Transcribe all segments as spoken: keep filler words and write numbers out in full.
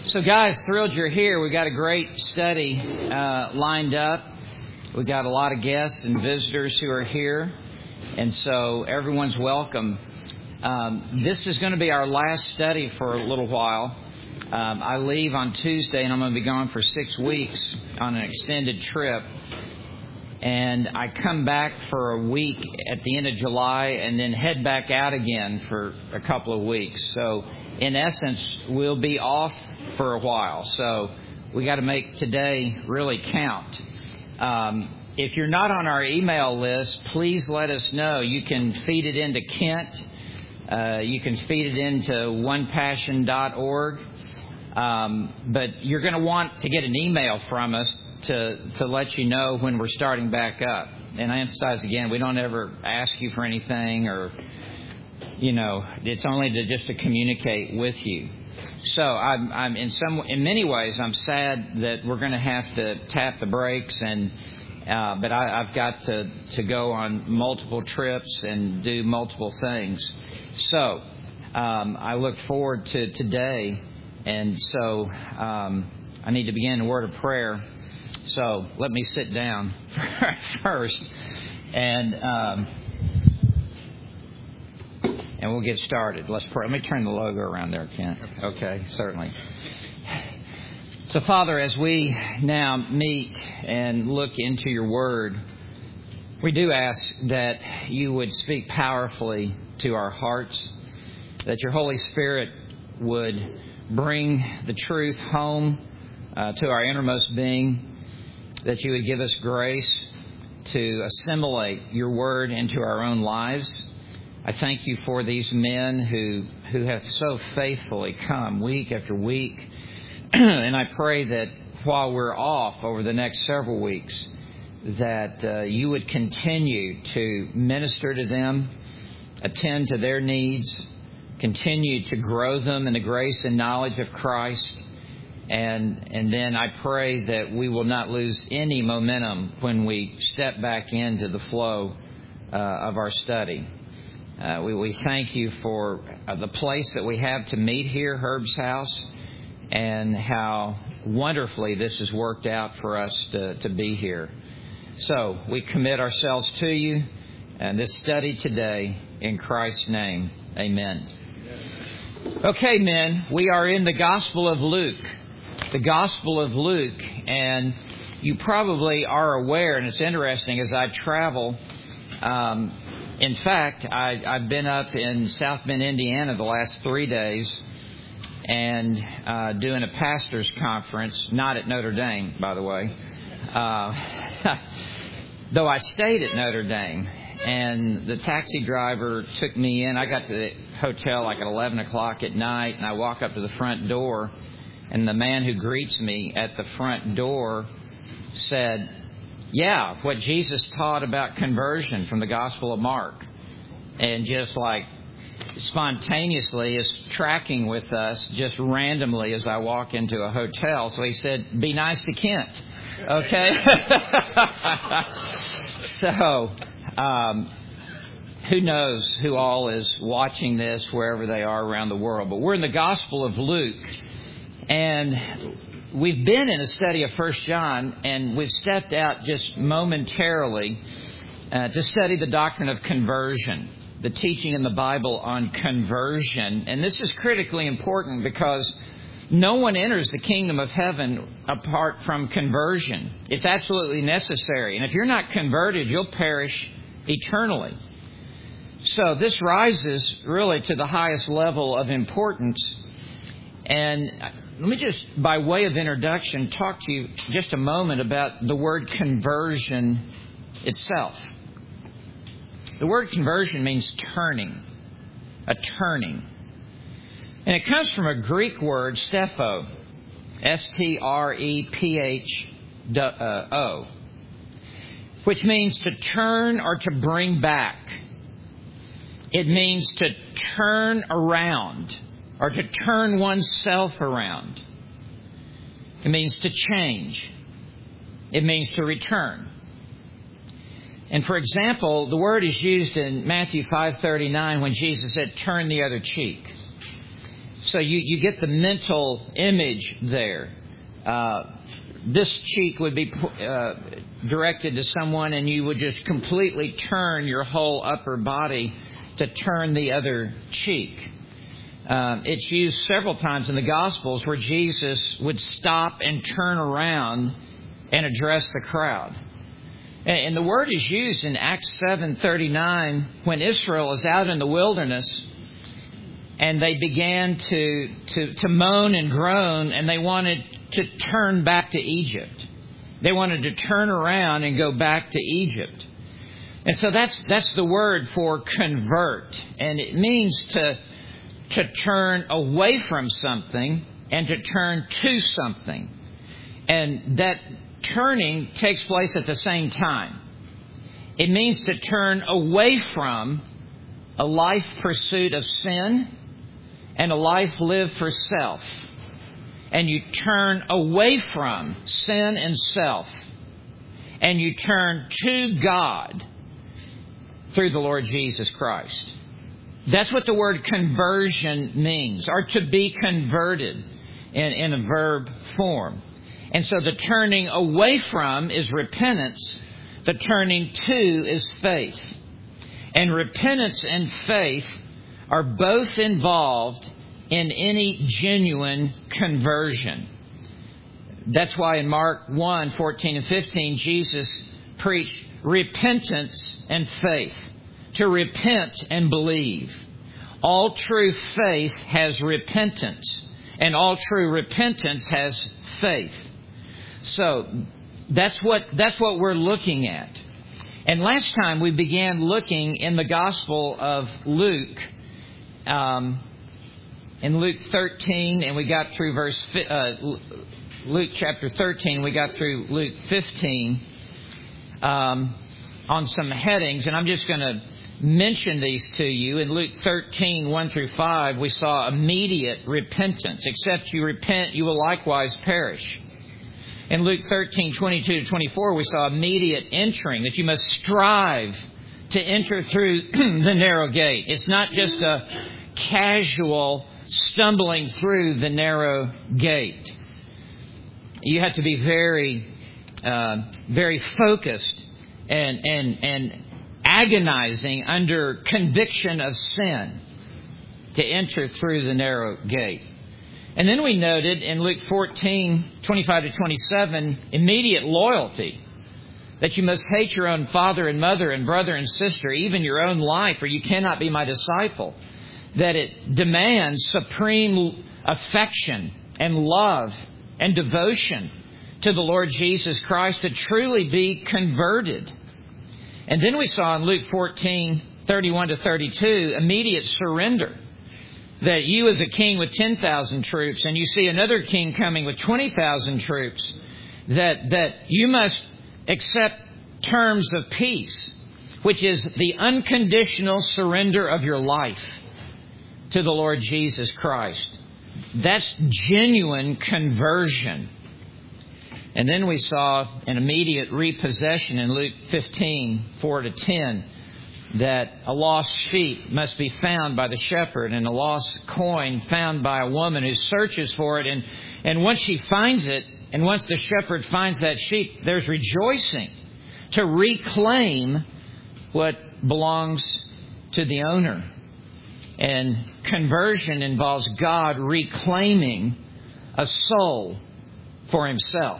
So guys, thrilled you're here. We've got a great study uh, lined up. We've got a lot of guests and visitors who are here. And so everyone's welcome. Um, this is going to be our last study for a little while. Um, I leave on Tuesday and I'm going to be gone for six weeks on an extended trip. And I come back for a week at the end of July and then head back out again for a couple of weeks. So in essence, we'll be off for a while. So we got to make today really count. Um, if you're not on our email list, please let us know. You can feed it into Kent. Uh, you can feed it into one passion dot org. Um, but you're going to want to get an email from us to, to let you know when we're starting back up. And I emphasize again, we don't ever ask you for anything or, you know, it's only to just to communicate with you. So I'm, I'm in some, in many ways, I'm sad that we're going to have to tap the brakes, and uh, but I, I've got to, to go on multiple trips and do multiple things. So um, I look forward to today, and so um, I need to begin a word of prayer. So let me sit down first, and um, and we'll get started. Let's pray. Let me turn the logo around there, Kent. Okay, certainly. So, Father, as we now meet and look into your word, we do ask that you would speak powerfully to our hearts, that your Holy Spirit would bring the truth home uh, to our innermost being, that you would give us grace to assimilate your word into our own lives. I thank you for these men who, who have so faithfully come week after week. And I pray that while we're off over the next several weeks, that uh, you would continue to minister to them, attend to their needs, continue to grow them in the grace and knowledge of Christ. And, and then I pray that we will not lose any momentum when we step back into the flow uh, of our study. Uh, we, we thank you for uh, the place that we have to meet here, Herb's house, and how wonderfully this has worked out for us to, to be here. So we commit ourselves to you and this study today in Christ's name. Amen. Okay, men, we are in the Gospel of Luke. The Gospel of Luke, and you probably are aware, and it's interesting as I travel. Um, In fact, I, I've been up in South Bend, Indiana the last three days and uh, doing a pastor's conference, not at Notre Dame, by the way, uh, though I stayed at Notre Dame. And the taxi driver took me in. I got to the hotel like at eleven o'clock at night, and I walk up to the front door, and the man who greets me at the front door said, yeah, what Jesus taught about conversion from the Gospel of Mark. And just like spontaneously is tracking with us just randomly as I walk into a hotel. So he said, be nice to Kent. Okay? So, um, who knows who all is watching this wherever they are around the world. But we're in the Gospel of Luke. And we've been in a study of First John, and we've stepped out just momentarily uh, to study the doctrine of conversion, the teaching in the Bible on conversion. And this is critically important because no one enters the kingdom of heaven apart from conversion. It's absolutely necessary. And if you're not converted, you'll perish eternally. So this rises really to the highest level of importance. And let me just, by way of introduction, talk to you just a moment about the word conversion itself. The word conversion means turning, a turning. And it comes from a Greek word, stepho, S T R E P H O, which means to turn or to bring back. It means to turn around, or to turn oneself around. It means to change. It means to return. And for example, the word is used in Matthew five thirty-nine when Jesus said, turn the other cheek. So you, you get the mental image there. Uh, this cheek would be uh, directed to someone, and you would just completely turn your whole upper body to turn the other cheek. Um, it's used several times in the Gospels where Jesus would stop and turn around and address the crowd. And the word is used in Acts seven thirty-nine when Israel is out in the wilderness and they began to, to, to moan and groan, and they wanted to turn back to Egypt. They wanted to turn around and go back to Egypt. And so that's that's the word for convert. And it means to, to turn away from something and to turn to something. And that turning takes place at the same time. It means to turn away from a life pursuit of sin and a life lived for self. And you turn away from sin and self. And you turn to God through the Lord Jesus Christ. That's what the word conversion means, or to be converted in, in a verb form. And so the turning away from is repentance. The turning to is faith. And repentance and faith are both involved in any genuine conversion. That's why in Mark one, fourteen and fifteen, Jesus preached repentance and faith. To repent and believe. All true faith has repentance. And all true repentance has faith. So that's what that's what we're looking at. And last time we began looking in the Gospel of Luke, um, in Luke thirteen, and we got through verse uh, Luke chapter thirteen. We got through Luke fifteen um, on some headings, and I'm just going to mention these to you. In Luke thirteen, one through five, we saw immediate repentance. Except you repent, you will likewise perish. In Luke thirteen, twenty-two to twenty-four, we saw immediate entering, that you must strive to enter through the narrow gate. It's not just a casual stumbling through the narrow gate. You have to be very, uh, very focused and, and, and agonizing under conviction of sin to enter through the narrow gate. And then we noted in Luke fourteen, twenty-five to twenty-seven, immediate loyalty. That you must hate your own father and mother and brother and sister, even your own life, or you cannot be my disciple. That it demands supreme affection and love and devotion to the Lord Jesus Christ to truly be converted. And then we saw in Luke fourteen, thirty-one to thirty-two, immediate surrender. That you as a king with ten thousand troops, and you see another king coming with twenty thousand troops, that, that you must accept terms of peace, which is the unconditional surrender of your life to the Lord Jesus Christ. That's genuine conversion. And then we saw an immediate repossession in Luke fifteen, four to ten. That a lost sheep must be found by the shepherd, and a lost coin found by a woman who searches for it. And, and once she finds it, and once the shepherd finds that sheep, there's rejoicing to reclaim what belongs to the owner. And conversion involves God reclaiming a soul for Himself.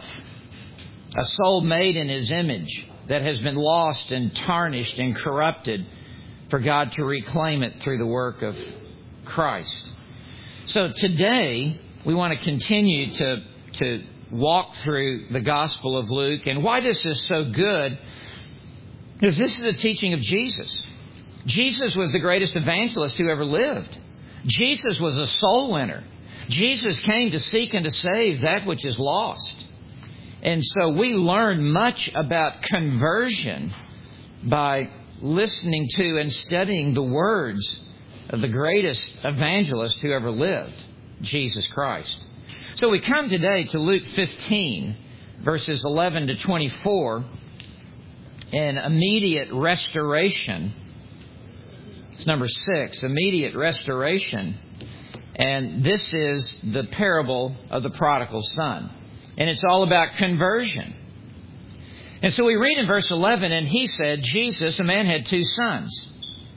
A soul made in His image, that has been lost and tarnished and corrupted, for God to reclaim it through the work of Christ. So today, we want to continue to, to walk through the Gospel of Luke. And why this is so good, because this is the teaching of Jesus. Jesus was the greatest evangelist who ever lived. Jesus was a soul winner. Jesus came to seek and to save that which is lost. And so we learn much about conversion by listening to and studying the words of the greatest evangelist who ever lived, Jesus Christ. So we come today to Luke fifteen, verses eleven to twenty-four, and immediate restoration. It's number six, immediate restoration. And this is the parable of the prodigal son. And it's all about conversion. And so we read in verse eleven, and he said, Jesus, a man had two sons.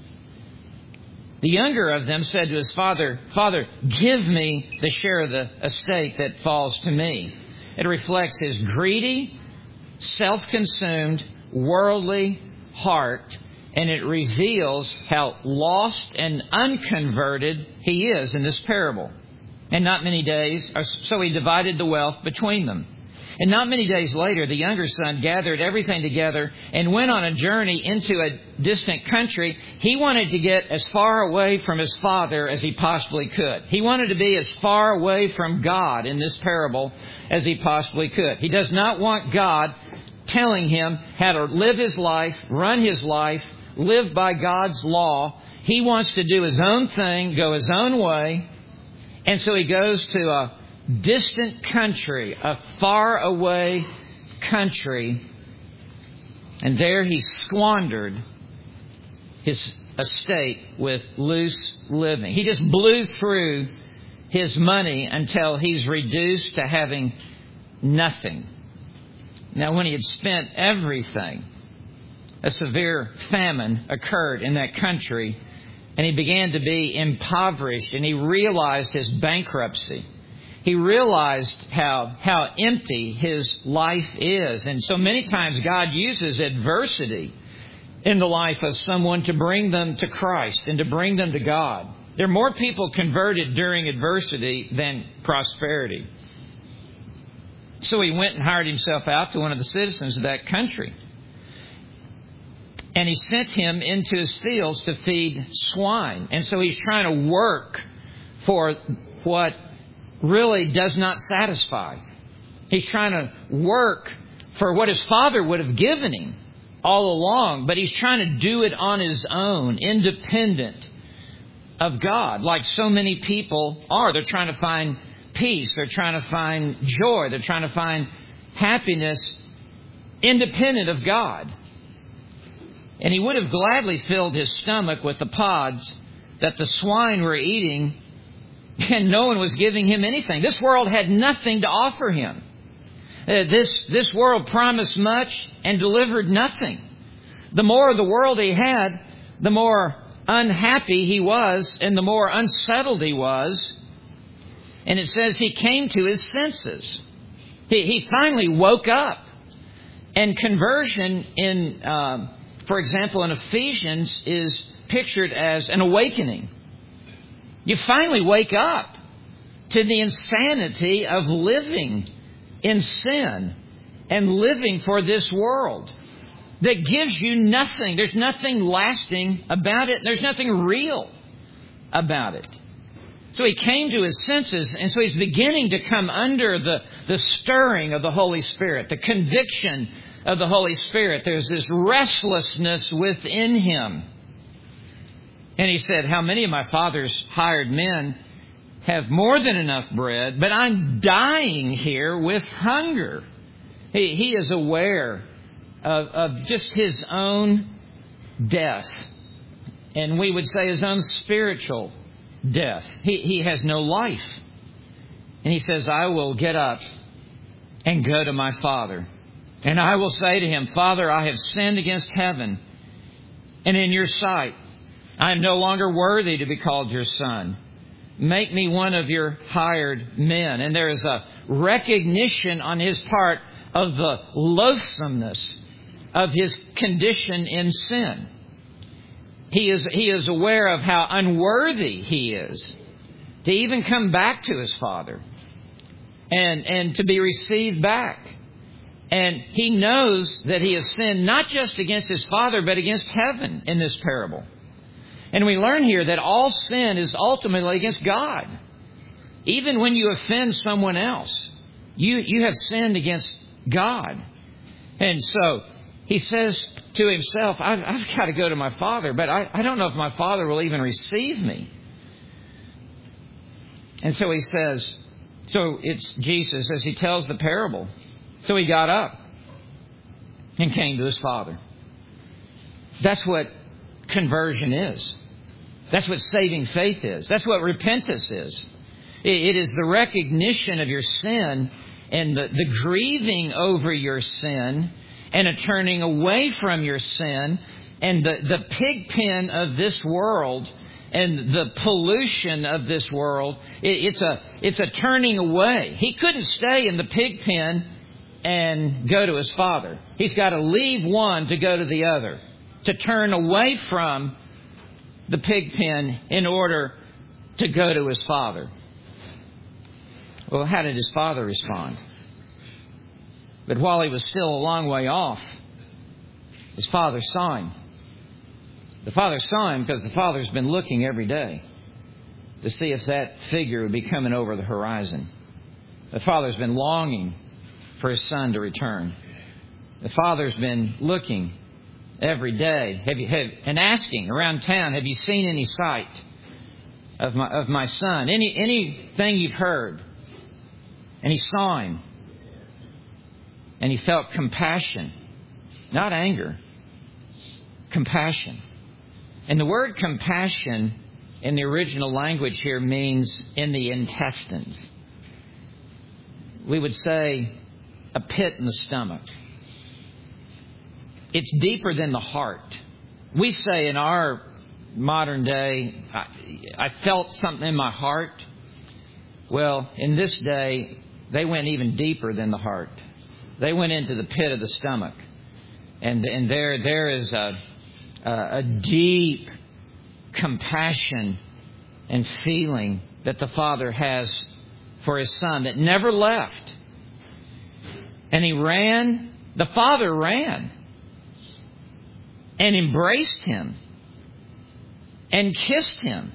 The younger of them said to his father, Father, give me the share of the estate that falls to me. It reflects his greedy, self-consumed, worldly heart, and it reveals how lost and unconverted he is in this parable. And not many days, so he divided the wealth between them. And not many days later, the younger son gathered everything together and went on a journey into a distant country. He wanted to get as far away from his father as he possibly could. He wanted to be as far away from God in this parable as he possibly could. He does not want God telling him how to live his life, run his life, live by God's law. He wants to do his own thing, go his own way. And so he goes to a distant country, a far away country. And there he squandered his estate with loose living. He just blew through his money until he's reduced to having nothing. Now, when he had spent everything, a severe famine occurred in that country, and he began to be impoverished, and he realized his bankruptcy. He realized how how empty his life is. And so many times God uses adversity in the life of someone to bring them to Christ and to bring them to God. There are more people converted during adversity than prosperity. So he went and hired himself out to one of the citizens of that country. And he sent him into his fields to feed swine. And so he's trying to work for what really does not satisfy. He's trying to work for what his father would have given him all along, but he's trying to do it on his own, independent of God, like so many people are. They're trying to find peace. They're trying to find joy. They're trying to find happiness independent of God. And he would have gladly filled his stomach with the pods that the swine were eating, and no one was giving him anything. This world had nothing to offer him. Uh, this, this world promised much and delivered nothing. The more of the world he had, the more unhappy he was and the more unsettled he was. And it says he came to his senses. He, he finally woke up. And conversion in, uh, for example, in Ephesians is pictured as an awakening. You finally wake up to the insanity of living in sin and living for this world that gives you nothing. There's nothing lasting about it. There's nothing real about it. So he came to his senses, and so he's beginning to come under the, the stirring of the Holy Spirit, the conviction of the Holy Spirit. There's this restlessness within him. And he said, how many of my father's hired men have more than enough bread, but I'm dying here with hunger. He, he is aware of, of just his own death. And we would say his own spiritual death. He, he has no life. And he says, I will get up and go to my father. And I will say to him, Father, I have sinned against heaven and in your sight. I am no longer worthy to be called your son. Make me one of your hired men. And there is a recognition on his part of the loathsomeness of his condition in sin. He is, he is aware of how unworthy he is to even come back to his father and, and to be received back. And he knows that he has sinned not just against his father, but against heaven in this parable. And we learn here that all sin is ultimately against God. Even when you offend someone else, you, you have sinned against God. And so he says to himself, I've, I've got to go to my father, but I, I don't know if my father will even receive me. And so he says, so it's Jesus as he tells the parable. So he got up and came to his father. That's what conversion is. That's what saving faith is. That's what repentance is. It is the recognition of your sin and the, the grieving over your sin and a turning away from your sin and the, the pig pen of this world and the pollution of this world. It, it's a it's a turning away. He couldn't stay in the pig pen and go to his Father. He's got to leave one to go to the other, to turn away from the pig pen in order to go to his Father. Well, how did his Father respond? But while he was still a long way off, his Father saw him. The Father saw him because the Father's been looking every day to see if that figure would be coming over the horizon. The Father's been longing for his Son to return. The Father's been looking every day have you, have, and asking around town, have you seen any sight of my of my Son? Any anything you've heard? And he saw him. And he felt compassion, not anger. Compassion. And the word compassion in the original language here means in the intestines. We would say a pit in the stomach. It's deeper than the heart. We say in our modern day, I, I felt something in my heart. Well, in this day, they went even deeper than the heart. They went into the pit of the stomach. And, and there, there is a, a, a deep compassion and feeling that the Father has for his Son that never left. And he ran, the Father ran and embraced him and kissed him.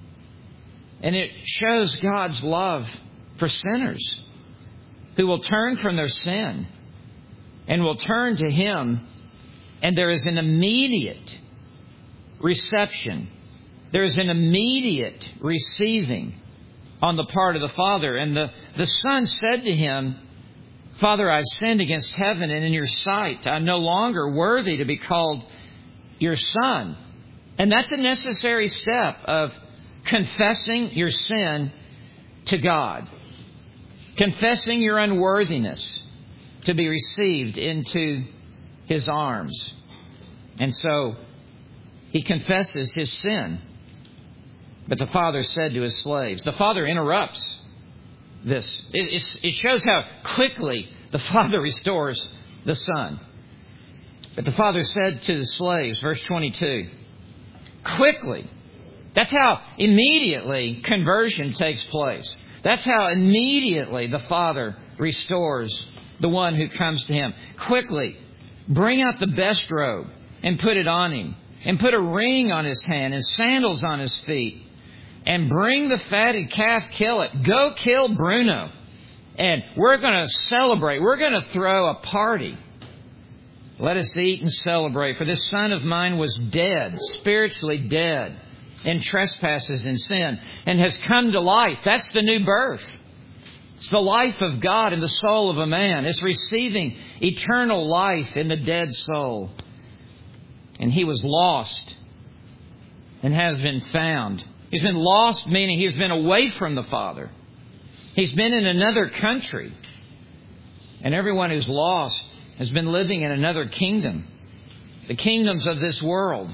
And it shows God's love for sinners who will turn from their sin and will turn to him. And there is an immediate reception. There is an immediate receiving on the part of the Father. And the, the Son said to him, Father, I've sinned against heaven and in your sight. I'm no longer worthy to be called your Son. And that's a necessary step of confessing your sin to God. Confessing your unworthiness to be received into his arms. And so he confesses his sin. But the Father said to his slaves, the Father interrupts this. It, it's, it shows how quickly the Father restores the Son. But the Father said to the slaves, verse twenty-two, quickly. That's how immediately conversion takes place. That's how immediately the Father restores the one who comes to him. Quickly, bring out the best robe and put it on him. And put a ring on his hand and sandals on his feet. And bring the fatted calf, kill it. Go kill Bruno. And we're going to celebrate. We're going to throw a party. Let us eat and celebrate. For this son of mine was dead, spiritually dead, in trespasses and sin, and has come to life. That's the new birth. It's the life of God in the soul of a man. It's receiving eternal life in the dead soul. And he was lost and has been found. He's been lost, meaning he's been away from the Father. He's been in another country. And everyone who's lost has been living in another kingdom. The kingdoms of this world.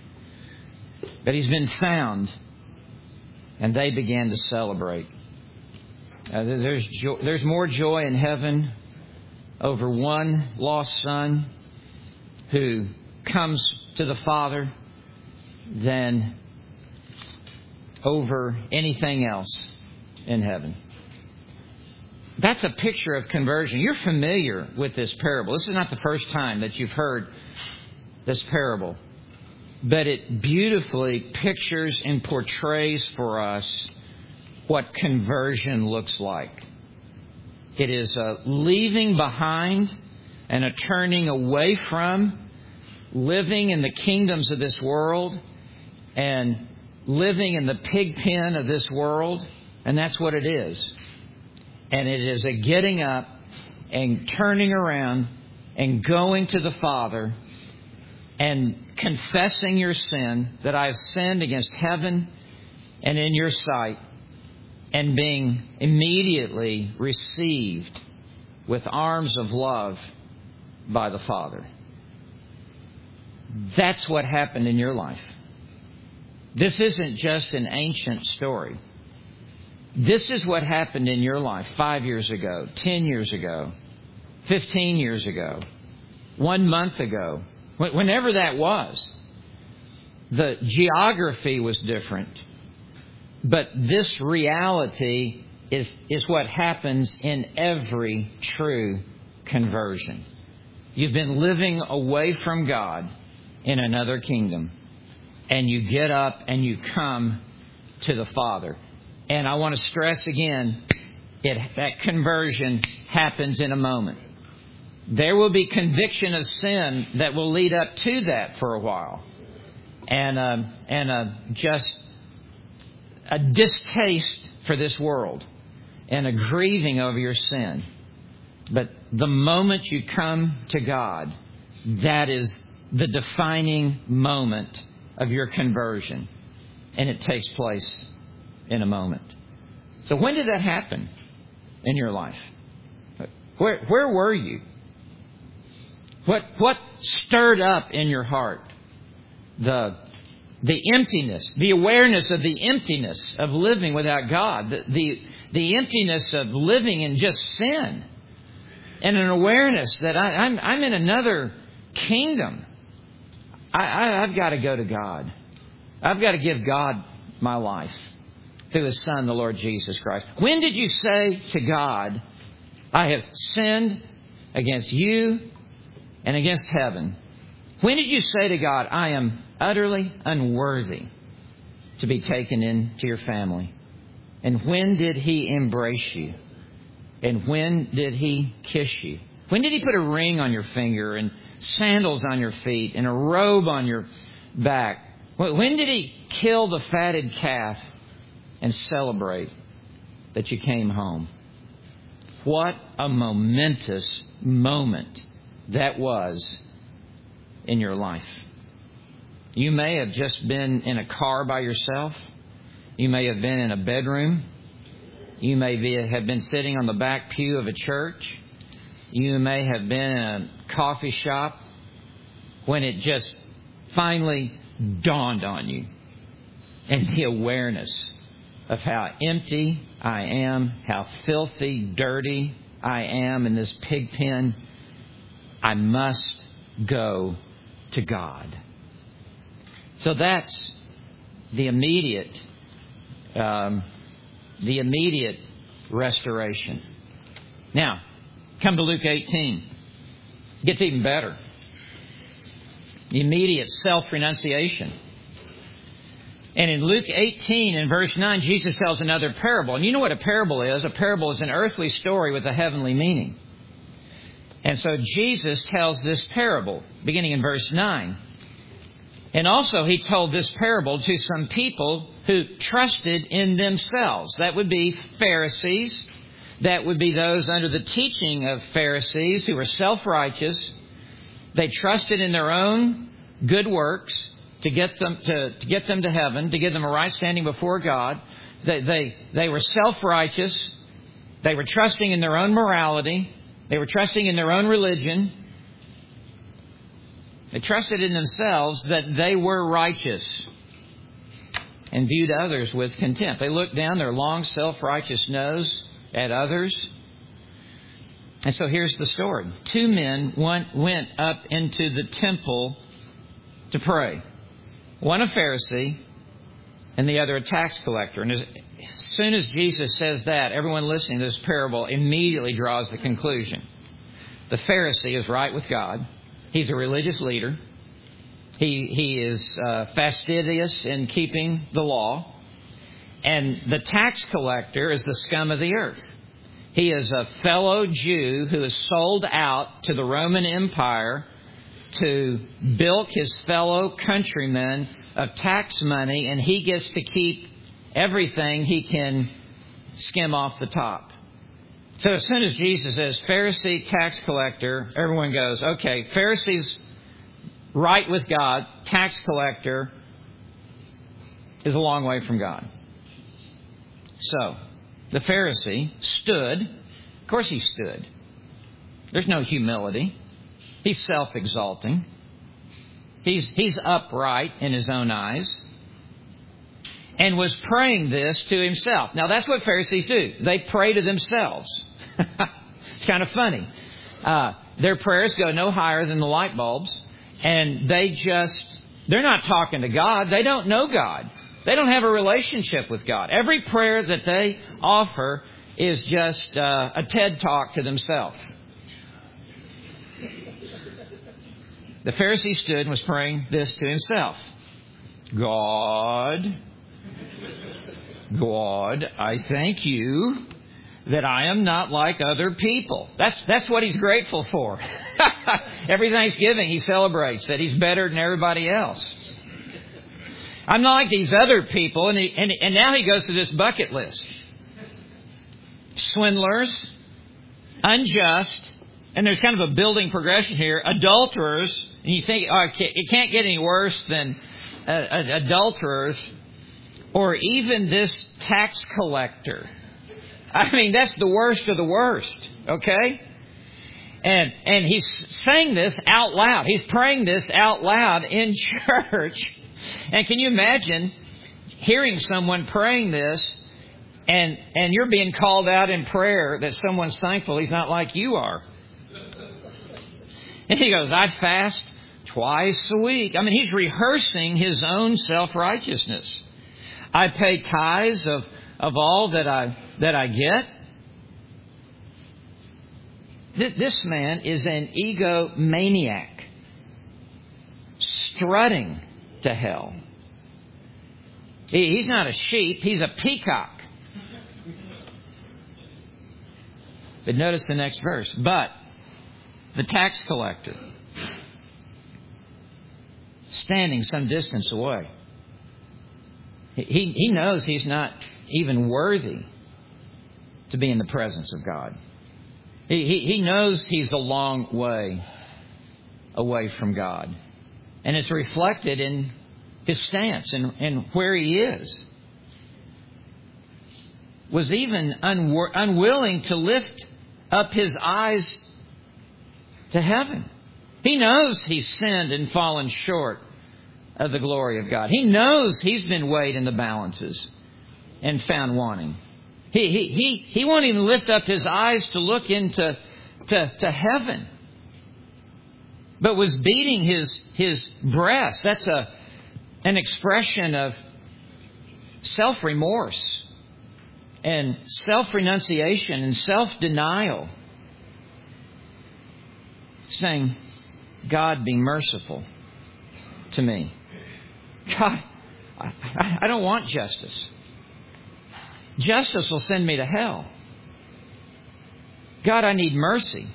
But he's been found. And they began to celebrate. Uh, there's, jo- there's more joy in heaven over one lost son who comes to the Father than over anything else in heaven. That's a picture of conversion. You're familiar with this parable. This is not the first time that you've heard this parable. But it beautifully pictures and portrays for us what conversion looks like. It is a leaving behind and a turning away from living in the kingdoms of this world and living in the pig pen of this world. And that's what it is. And it is a getting up and turning around and going to the Father and confessing your sin, that I have sinned against heaven and in your sight, and being immediately received with arms of love by the Father. That's what happened in your life. This isn't just an ancient story. This is what happened in your life five years ago, ten years ago, fifteen years ago, one month ago, whenever that was. The geography was different, but this reality is, is what happens in every true conversion. You've been living away from God in another kingdom, and you get up and you come to the Father. And I want to stress again, it, that conversion happens in a moment. There will be conviction of sin that will lead up to that for a while. And, uh, and uh, just a distaste for this world and a grieving over your sin. But the moment you come to God, that is the defining moment of your conversion. And it takes place in a moment. So when did that happen in your life? Where, where were you? What, what stirred up in your heart? The, the emptiness, the awareness of the emptiness of living without God, the, the, the emptiness of living in just sin, and an awareness that I, I'm, I'm in another kingdom. I, I, I've got to go to God. I've got to give God my life through His Son, the Lord Jesus Christ. When did you say to God, I have sinned against you and against heaven? When did you say to God, I am utterly unworthy to be taken into your family? And when did He embrace you? And when did He kiss you? When did He put a ring on your finger and sandals on your feet and a robe on your back? When did He kill the fatted calf and celebrate that you came home? What a momentous moment that was in your life. You may have just been in a car by yourself. You may have been in a bedroom. You may be, have been sitting on the back pew of a church. You may have been in a coffee shop when it just finally dawned on you. And the awareness of how empty I am, how filthy, dirty I am in this pig pen. I must go to God. So that's the immediate, um, the immediate restoration. Now, come to Luke eighteen. It gets even better. The immediate self-renunciation. And in Luke eighteen, in verse nine, Jesus tells another parable. And you know what a parable is? A parable is an earthly story with a heavenly meaning. And so Jesus tells this parable, beginning in verse nine. And also He told this parable to some people who trusted in themselves. That would be Pharisees. That would be those under the teaching of Pharisees who were self-righteous. They trusted in their own good works to get them to, to get them to heaven, to give them a right standing before God. They, they, they were self-righteous. They were trusting in their own morality. They were trusting in their own religion. They trusted in themselves that they were righteous and viewed others with contempt. They looked down their long self-righteous nose at others. And so here's the story. Two men went, went up into the temple to pray. One a Pharisee and the other a tax collector. And as soon as Jesus says that, everyone listening to this parable immediately draws the conclusion. The Pharisee is right with God. He's a religious leader. He, he is uh, fastidious in keeping the law. And the tax collector is the scum of the earth. He is a fellow Jew who is sold out to the Roman Empire to bilk his fellow countrymen of tax money, and he gets to keep everything he can skim off the top. So as soon as Jesus says Pharisee, tax collector, everyone goes, okay, Pharisees, right with God, tax collector, is a long way from God. So, the Pharisee stood. Of course he stood. There's no humility. He's self-exalting. He's, he's upright in his own eyes. And was praying this to himself. Now, that's what Pharisees do. They pray to themselves. It's kind of funny. Uh, their prayers go no higher than the light bulbs. And they just, they're not talking to God. They don't know God. They don't have a relationship with God. Every prayer that they offer is just uh, a TED Talk to themselves. The Pharisee stood and was praying this to himself. God, God, I thank you that I am not like other people. That's that's what he's grateful for. Every Thanksgiving he celebrates that he's better than everybody else. I'm not like these other people. And, he, and, and now he goes to this bucket list. Swindlers, unjust, and there's kind of a building progression here. Adulterers, and you think, oh, it can't get any worse than uh, adulterers, or even this tax collector. I mean, that's the worst of the worst, okay? And and he's saying this out loud. He's praying this out loud in church. And can you imagine hearing someone praying this, and and you're being called out in prayer that someone's thankful he's not like you are? And he goes, I fast twice a week. I mean, he's rehearsing his own self-righteousness. I pay tithes of, of all that I that I get. This man is an egomaniac, strutting to hell. He's not a sheep, he's a peacock. But notice the next verse. But the tax collector, standing some distance away, he, he knows he's not even worthy to be in the presence of God. He, he, he knows he's a long way away from God. And it's reflected in his stance and, and where he is. Was even unwor- unwilling to lift up his eyes to heaven. He knows he's sinned and fallen short of the glory of God. He knows he's been weighed in the balances and found wanting. He he he he won't even lift up his eyes to look into to, to heaven, but was beating his his breast. That's a an expression of self-remorse and self-renunciation and self-denial, saying, God, be merciful to me. God, I, I don't want justice. Justice will send me to hell. God, I need mercy.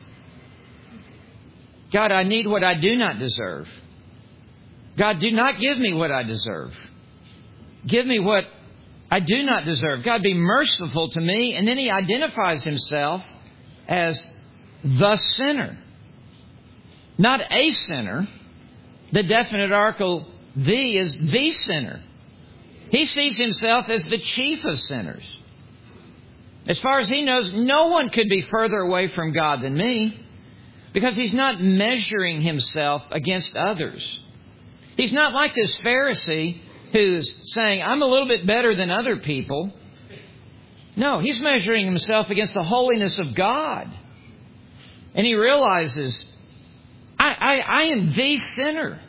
God, I need what I do not deserve. God, do not give me what I deserve. Give me what I do not deserve. God, be merciful to me. And then he identifies himself as the sinner. Not a sinner. The definite article the is the sinner. He sees himself as the chief of sinners. As far as he knows, no one could be further away from God than me, because he's not measuring himself against others. He's not like this Pharisee who's saying, I'm a little bit better than other people. No, he's measuring himself against the holiness of God. And he realizes, I, I, I am the sinner.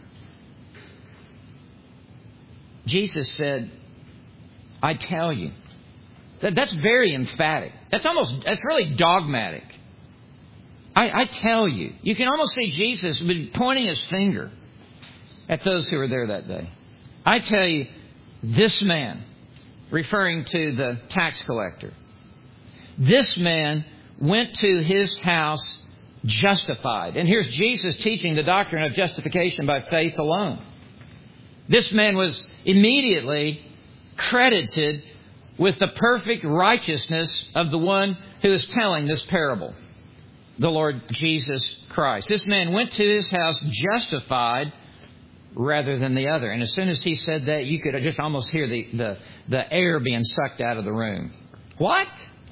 Jesus said, I tell you. That, that's very emphatic. That's almost, that's really dogmatic. I, I tell you. You can almost see Jesus pointing his finger at those who were there that day. I tell you, this man, referring to the tax collector, this man went to his house justified. And here's Jesus teaching the doctrine of justification by faith alone. This man was immediately credited with the perfect righteousness of the one who is telling this parable, the Lord Jesus Christ. This man went to his house justified rather than the other. And as soon as he said that, you could just almost hear the, the, the air being sucked out of the room. What?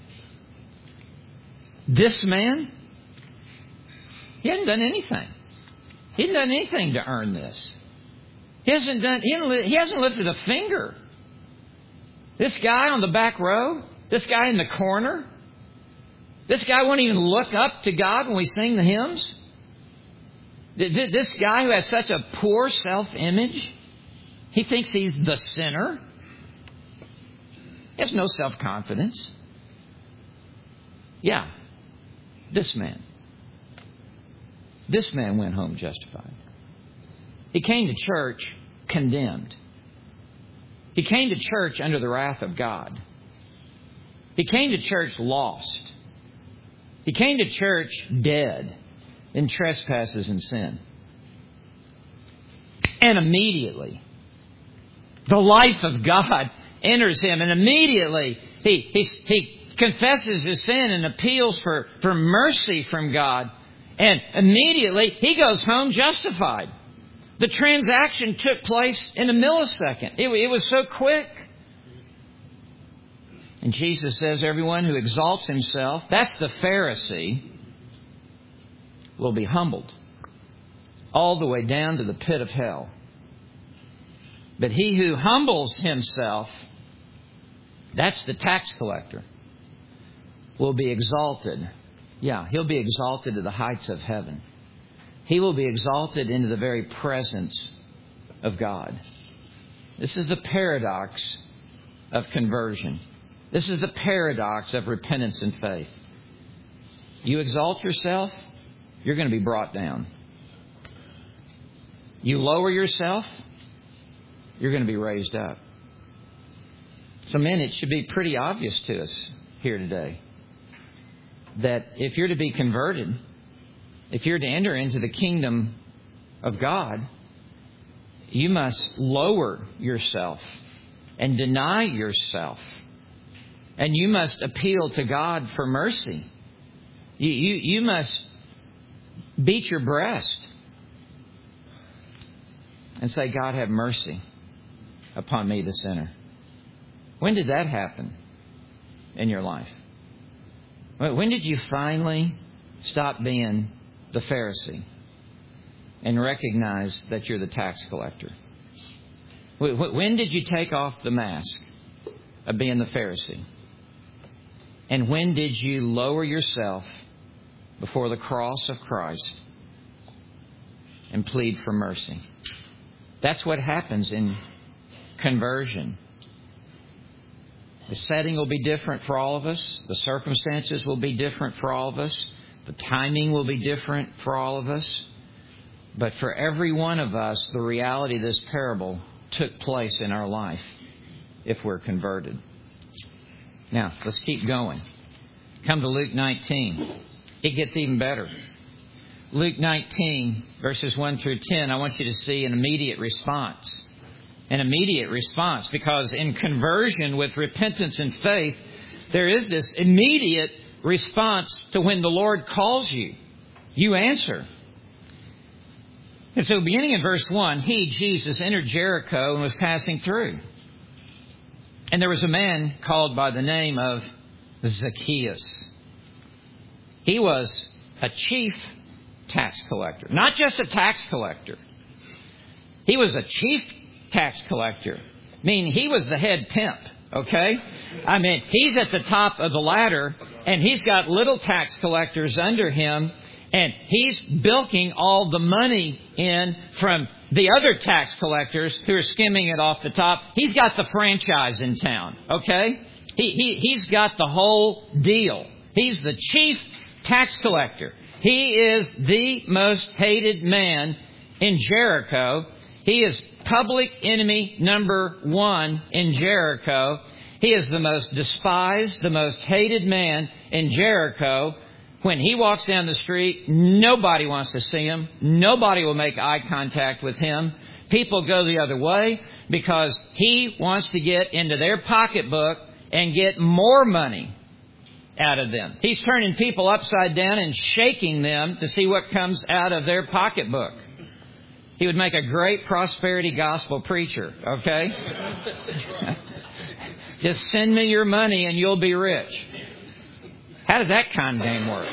This man? He hasn't done anything. He hasn't done anything to earn this. He hasn't done. He hasn't, he hasn't lifted a finger. This guy on the back row, this guy in the corner, this guy won't even look up to God when we sing the hymns. This guy who has such a poor self-image, he thinks he's the sinner. He has no self-confidence. Yeah, this man. This man went home justified. He came to church condemned. He came to church under the wrath of God. He came to church lost. He came to church dead in trespasses and sin. And immediately, the life of God enters him. And immediately, he, he, he confesses his sin and appeals for, for mercy from God. And immediately, he goes home justified. The transaction took place in a millisecond. It, it was so quick. And Jesus says, everyone who exalts himself, that's the Pharisee, will be humbled all the way down to the pit of hell. But he who humbles himself, that's the tax collector, will be exalted. Yeah, he'll be exalted to the heights of heaven. He will be exalted into the very presence of God. This is the paradox of conversion. This is the paradox of repentance and faith. You exalt yourself, you're going to be brought down. You lower yourself, you're going to be raised up. So, men, it should be pretty obvious to us here today that if you're to be converted, if you're to enter into the kingdom of God, you must lower yourself and deny yourself. And you must appeal to God for mercy. You, you, you must beat your breast and say, God, have mercy upon me, the sinner. When did that happen in your life? When did you finally stop being the Pharisee and recognize that you're the tax collector? When did you take off the mask of being the Pharisee? And when did you lower yourself before the cross of Christ and plead for mercy? That's what happens in conversion. The setting will be different for all of us. The circumstances will be different for all of us. The timing will be different for all of us. But for every one of us, the reality of this parable took place in our life if we're converted. Now, let's keep going. Come to Luke nineteen. It gets even better. Luke nineteen, verses one through ten, I want you to see an immediate response. An immediate response, because in conversion with repentance and faith, there is this immediate response to when the Lord calls you. You answer. And so beginning in verse one, he, Jesus, entered Jericho and was passing through. And there was a man called by the name of Zacchaeus. He was a chief tax collector. Not just a tax collector. He was a chief tax collector. I mean, he was the head pimp, okay? I mean, he's at the top of the ladder, and he's got little tax collectors under him, and he's bilking all the money in from the other tax collectors who are skimming it off the top. He's got the franchise in town, okay? He, he, he's got the whole deal. He's the chief tax collector. He is the most hated man in Jericho. He is public enemy number one in Jericho. He is the most despised, the most hated man in Jericho. When he walks down the street, nobody wants to see him. Nobody will make eye contact with him. People go the other way because he wants to get into their pocketbook and get more money out of them. He's turning people upside down and shaking them to see what comes out of their pocketbook. He would make a great prosperity gospel preacher, okay? Just send me your money and you'll be rich. How does that kind of game work?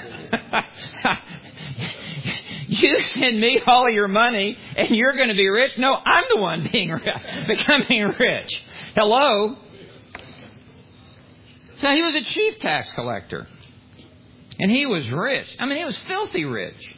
You send me all your money and you're going to be rich? No, I'm the one being becoming rich. Hello? So he was a chief tax collector. And he was rich. I mean, he was filthy rich.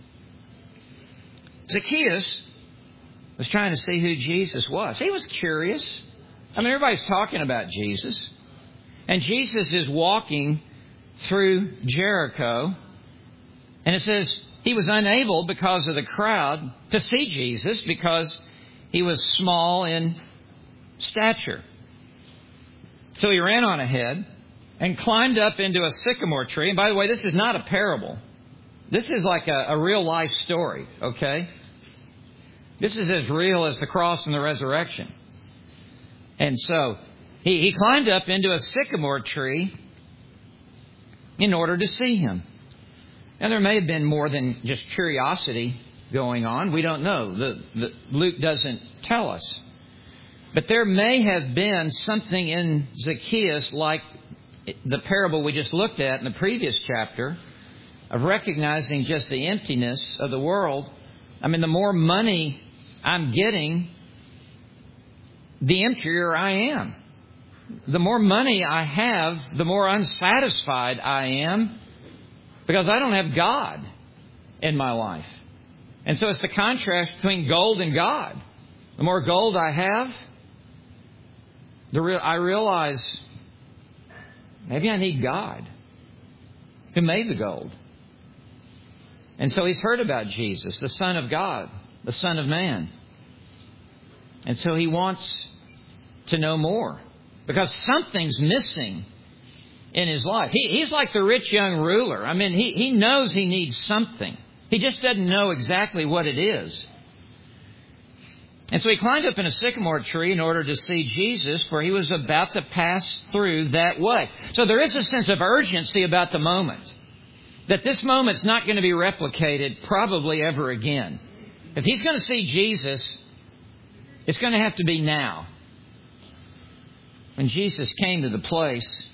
Zacchaeus was trying to see who Jesus was. He was curious. I mean, everybody's talking about Jesus. And Jesus is walking through Jericho. And it says he was unable because of the crowd to see Jesus because he was small in stature. So he ran on ahead and climbed up into a sycamore tree. And by the way, this is not a parable. This is like a, a real life story, okay? This is as real as the cross and the resurrection. And so he, he climbed up into a sycamore tree in order to see him. And there may have been more than just curiosity going on. We don't know. The, the, Luke doesn't tell us. But there may have been something in Zacchaeus like the parable we just looked at in the previous chapter of recognizing just the emptiness of the world. I mean, the more money I'm getting, the emptier I am. The more money I have, the more unsatisfied I am because I don't have God in my life. And so it's the contrast between gold and God. The more gold I have, the real, I realize maybe I need God who made the gold. And so he's heard about Jesus, the Son of God, the Son of Man. And so he wants to know more because something's missing in his life. He, he's like the rich young ruler. I mean, he, he knows he needs something. He just doesn't know exactly what it is. And so he climbed up in a sycamore tree in order to see Jesus, for he was about to pass through that way. So there is a sense of urgency about the moment, that this moment's not going to be replicated probably ever again. If he's going to see Jesus, it's going to have to be now. When Jesus came to the place,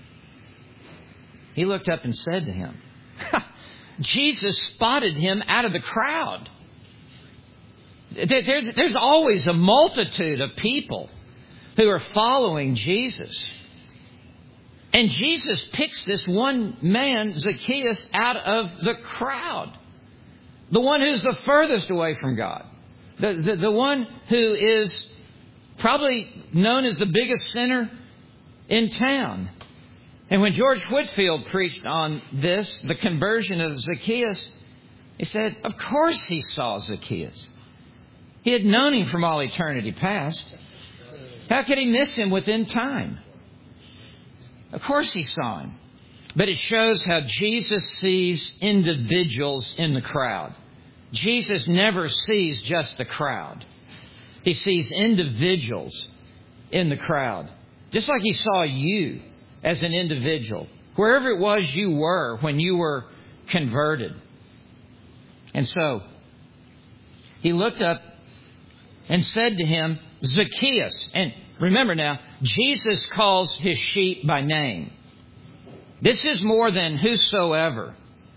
he looked up and said to him, Jesus spotted him out of the crowd. There's, there's always a multitude of people who are following Jesus. And Jesus picks this one man, Zacchaeus, out of the crowd. The one who's the furthest away from God. The, the, the one who is probably known as the biggest sinner in town. And when George Whitefield preached on this, the conversion of Zacchaeus, he said, of course he saw Zacchaeus. He had known him from all eternity past. How could he miss him within time? Of course he saw him. But it shows how Jesus sees individuals in the crowd. Jesus never sees just the crowd. He sees individuals in the crowd. Just like he saw you as an individual. Wherever it was you were when you were converted. And so, he looked up and said to him, Zacchaeus. And remember now, Jesus calls his sheep by name. This is more than whosoever.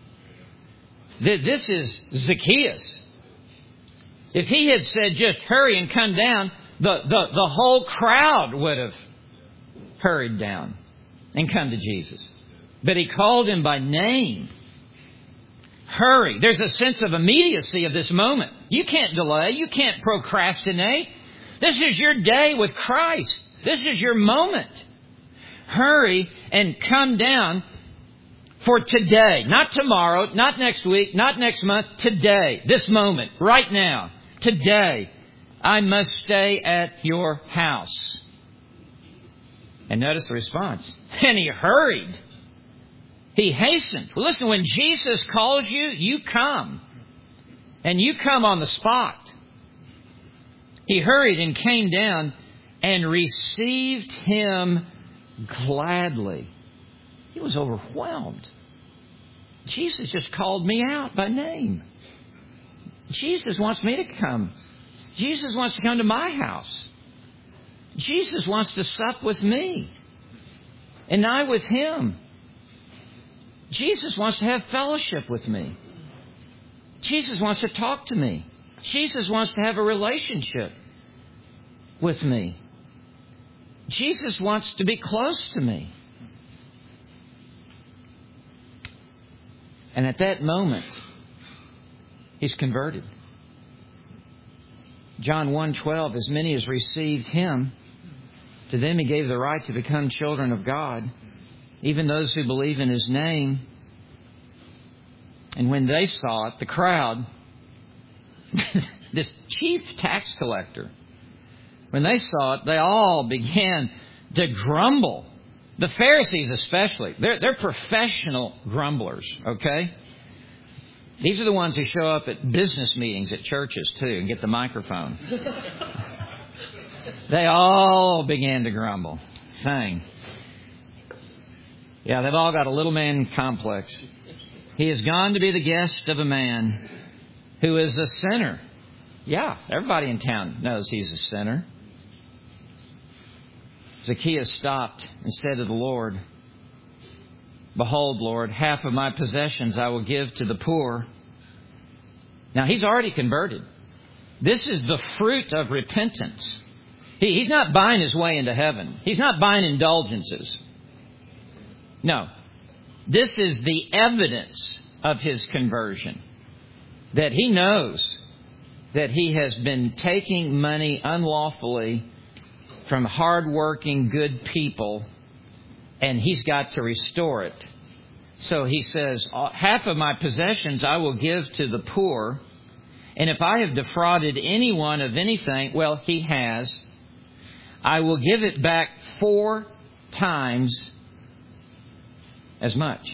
This is Zacchaeus. If he had said just hurry and come down, the, the, the whole crowd would have hurried down and come to Jesus. But he called him by name. Hurry. There's a sense of immediacy of this moment. You can't delay. You can't procrastinate. This is your day with Christ. This is your moment. Hurry and come down for today. Not tomorrow, not next week, not next month. Today. This moment. Right now. Today. I must stay at your house. And notice the response. And he hurried. He hastened. Well, listen, when Jesus calls you, you come. And you come on the spot. He hurried and came down and received him gladly. He was overwhelmed. Jesus just called me out by name. Jesus wants me to come. Jesus wants to come to my house. Jesus wants to sup with me. And I with Him. Jesus wants to have fellowship with me. Jesus wants to talk to me. Jesus wants to have a relationship with me. Jesus wants to be close to me. And at that moment, he's converted. John one twelve, as many as received Him, to them He gave the right to become children of God, even those who believe in His name. And when they saw it, the crowd, this chief tax collector, when they saw it, they all began to grumble. The Pharisees especially. They're, they're professional grumblers, okay? These are the ones who show up at business meetings at churches, too, and get the microphone. They all began to grumble, saying, yeah, they've all got a little man complex. He has gone to be the guest of a man who is a sinner. Yeah, everybody in town knows he's a sinner. Zacchaeus stopped and said to the Lord, behold, Lord, half of my possessions I will give to the poor. Now, he's already converted. This is the fruit of repentance. He, he's not buying his way into heaven. He's not buying indulgences. No. This is the evidence of his conversion. That he knows that he has been taking money unlawfully from hardworking, good people, and he's got to restore it. So he says, half of my possessions I will give to the poor, and if I have defrauded anyone of anything, well, he has, I will give it back four times as much.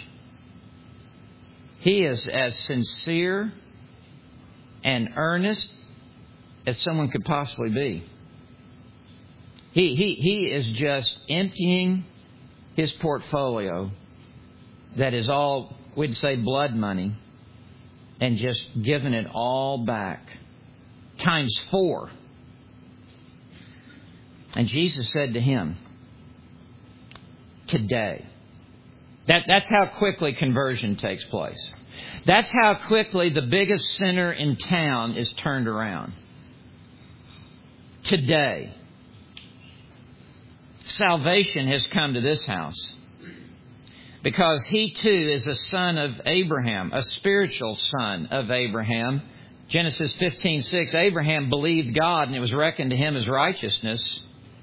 He is as sincere and earnest as someone could possibly be. He, he, he is just emptying his portfolio that is all, we'd say, blood money, and just giving it all back times four. And Jesus said to him, today. That, that's how quickly conversion takes place. That's how quickly the biggest sinner in town is turned around. Today. Salvation has come to this house. Because he too is a son of Abraham, a spiritual son of Abraham. Genesis fifteen six, Abraham believed God and it was reckoned to him as righteousness.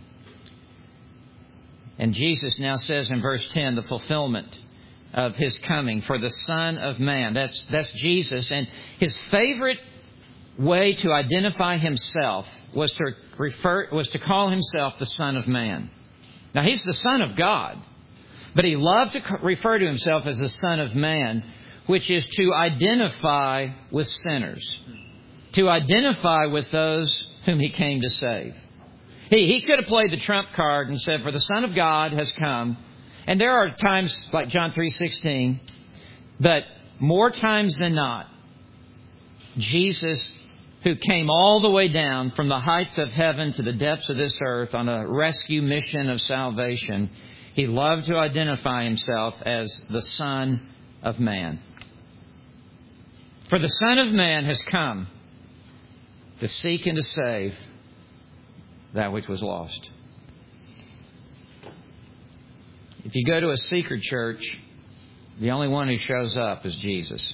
And Jesus now says in verse ten, the fulfillment of His coming for the Son of Man. That's, that's Jesus. And His favorite way to identify Himself was to refer, was to call Himself the Son of Man. Now, He's the Son of God, but He loved to refer to Himself as the Son of Man, which is to identify with sinners, to identify with those whom He came to save. He, he could have played the trump card and said, for the Son of God has come. And there are times like John three sixteen, but more times than not, Jesus, who came all the way down from the heights of heaven to the depths of this earth on a rescue mission of salvation, He loved to identify Himself as the Son of Man. For the Son of Man has come to seek and to save that which was lost. If you go to a seeker church, the only one who shows up is Jesus.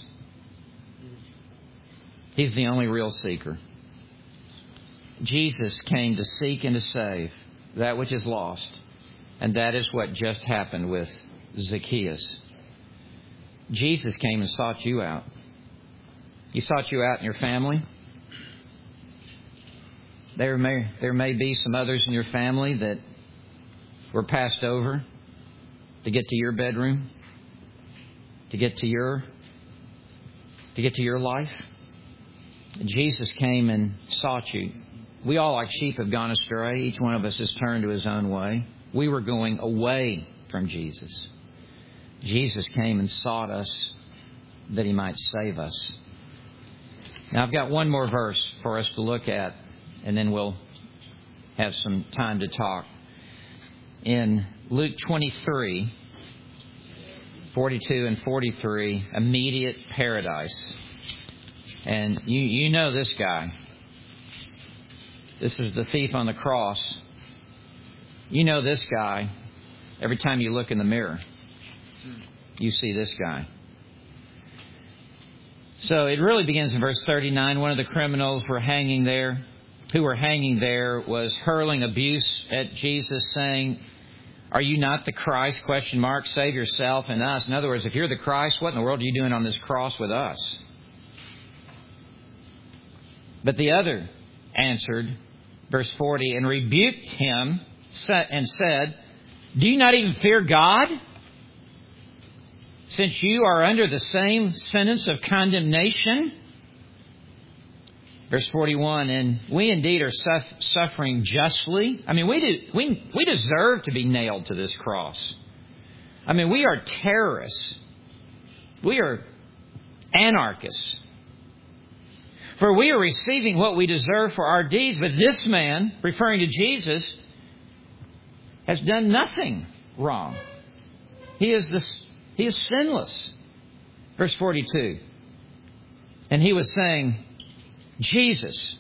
He's the only real seeker. Jesus came to seek and to save that which is lost. And that is what just happened with Zacchaeus. Jesus came and sought you out. He sought you out in your family. There may, there may be some others in your family that were passed over to get to your bedroom, to get to your, to get to your life. Jesus came and sought you. We all, like sheep, have gone astray. Each one of us has turned to his own way. We were going away from Jesus. Jesus came and sought us that He might save us. Now, I've got one more verse for us to look at, and then we'll have some time to talk. In Luke twenty-three, forty-two and forty-three, immediate paradise. And you, you know this guy. This is the thief on the cross. You know this guy. Every time you look in the mirror, you see this guy. So it really begins in verse thirty-nine. One of the criminals were hanging there, who were hanging there was hurling abuse at Jesus, saying, "Are you not the Christ? Question mark. Save yourself and us." In other words, if you're the Christ, what in the world are you doing on this cross with us? But the other answered, verse forty, and rebuked him and said, "Do you not even fear God, since you are under the same sentence of condemnation?" Verse forty-one, and we indeed are suff- suffering justly. I mean, we, do, we, we deserve to be nailed to this cross. I mean, we are terrorists. We are anarchists. For we are receiving what we deserve for our deeds. But this man, referring to Jesus, has done nothing wrong. He is this, he is sinless. Verse forty-two. And he was saying, "Jesus,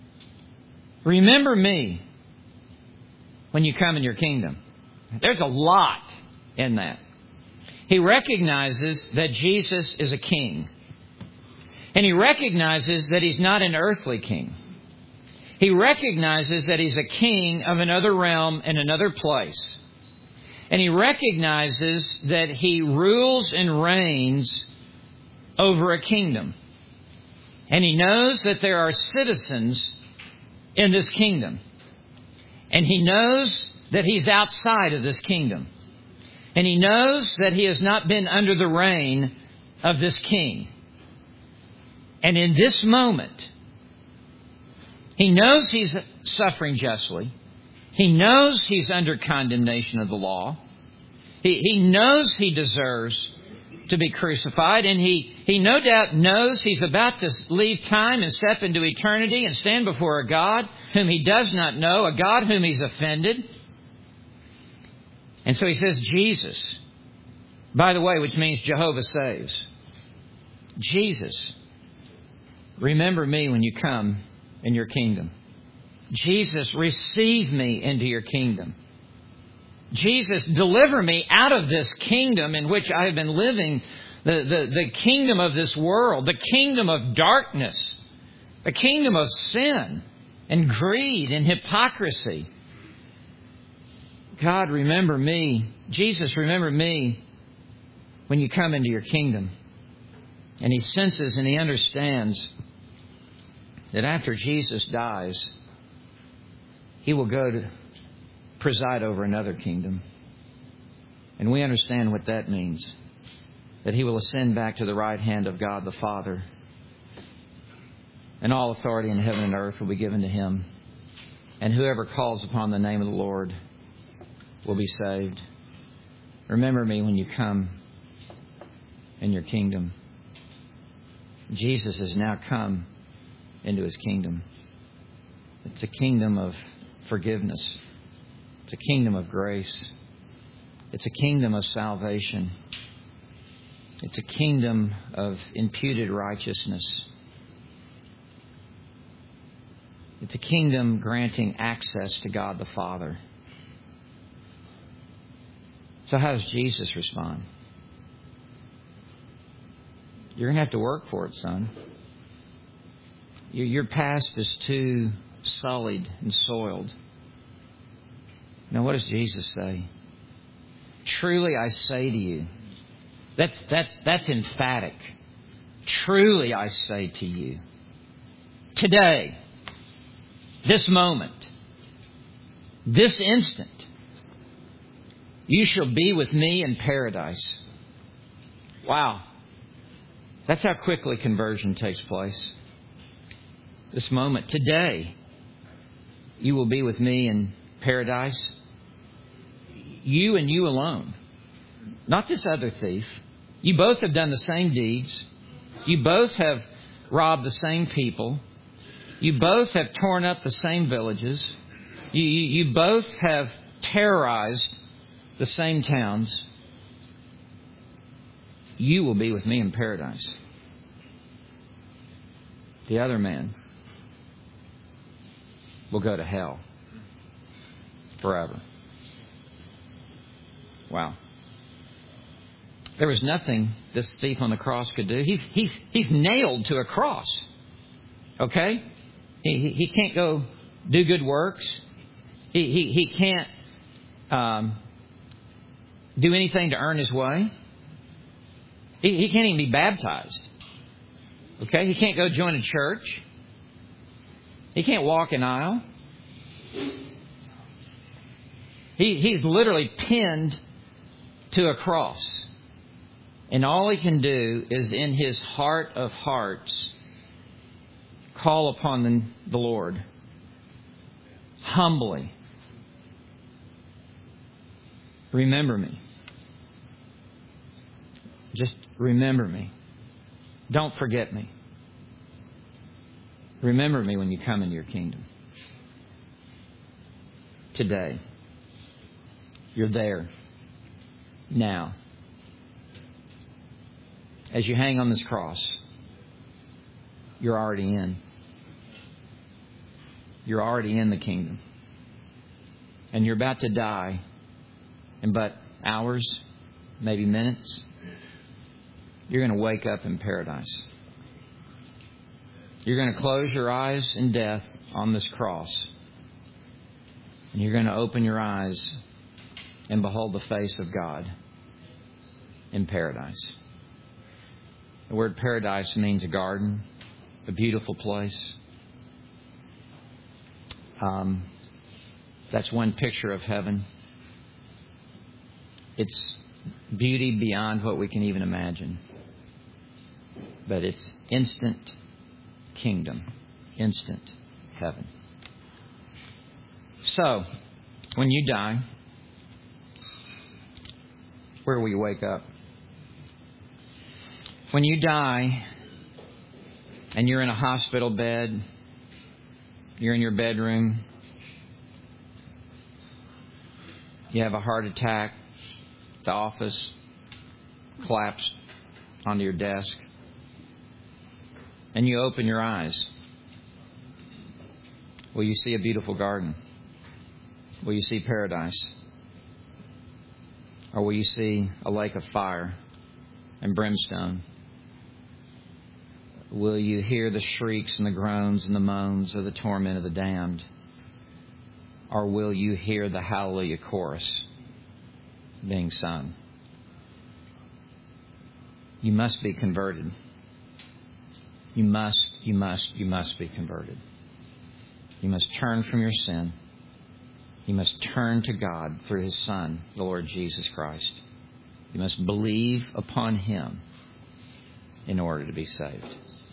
remember me when you come in your kingdom." There's a lot in that. He recognizes that Jesus is a king. And he recognizes that he's not an earthly king. He recognizes that he's a king of another realm and another place. And he recognizes that he rules and reigns over a kingdom. And he knows that there are citizens in this kingdom. And he knows that he's outside of this kingdom. And he knows that he has not been under the reign of this king. And in this moment, he knows he's suffering justly. He knows he's under condemnation of the law. He, he knows he deserves to be crucified. And he, he no doubt knows he's about to leave time and step into eternity and stand before a God whom he does not know, a God whom he's offended. And so he says, "Jesus," by the way, which means Jehovah saves. "Jesus, remember me when you come in your kingdom. Jesus, receive me into your kingdom. Jesus, deliver me out of this kingdom in which I have been living, the, the, the kingdom of this world, the kingdom of darkness, the kingdom of sin and greed and hypocrisy. God, remember me. Jesus, remember me when you come into your kingdom." And he senses and he understands that after Jesus dies, he will go to preside over another kingdom. And we understand what that means. That he will ascend back to the right hand of God the Father. And all authority in heaven and earth will be given to him. And whoever calls upon the name of the Lord will be saved. Remember me when you come in your kingdom. Jesus has now come into his kingdom. It's a kingdom of forgiveness. It's a kingdom of grace. It's a kingdom of salvation. It's a kingdom of imputed righteousness. It's a kingdom granting access to God the Father. So how does Jesus respond? You're going to have to work for it, son. Your past is too sullied and soiled. Now, what does Jesus say? Truly, I say to you. That's, that's, that's emphatic. Truly, I say to you. Today, this moment, this instant, you shall be with me in paradise. Wow. That's how quickly conversion takes place. This moment, today, you will be with me in paradise. You and you alone. Not this other thief. You both have done the same deeds. You both have robbed the same people. You both have torn up the same villages. You, you, you both have terrorized the same towns. You will be with me in paradise. The other man will go to hell forever. Wow. There was nothing this thief on the cross could do. He's, he's, he's nailed to a cross. Okay? He, he, he can't go do good works. He, he, he can't um, do anything to earn his way. He, he can't even be baptized. Okay? He can't go join a church. He can't walk an aisle. He, he's literally pinned to a cross. And all he can do is in his heart of hearts call upon the, the Lord humbly. Remember me. Just remember me. Don't forget me. Remember me when you come into your kingdom. Today. You're there. Now. As you hang on this cross, you're already in. You're already in the kingdom. And you're about to die in but hours, maybe minutes. You're going to wake up in paradise. You're going to close your eyes in death on this cross. And you're going to open your eyes and behold the face of God in paradise. The word paradise means a garden, a beautiful place. Um, that's one picture of heaven. It's beauty beyond what we can even imagine. But it's instant kingdom, instant heaven. So, when you die, where will you wake up? When you die and you're in a hospital bed, you're in your bedroom, you have a heart attack, the office collapsed onto your desk, and you open your eyes, will you see a beautiful garden? Will you see paradise? Or will you see a lake of fire and brimstone? Will you hear the shrieks and the groans and the moans of the torment of the damned? Or will you hear the hallelujah chorus being sung? You must be converted. You must, you must, you must be converted. You must turn from your sin. You must turn to God through His Son, the Lord Jesus Christ. You must believe upon Him in order to be saved.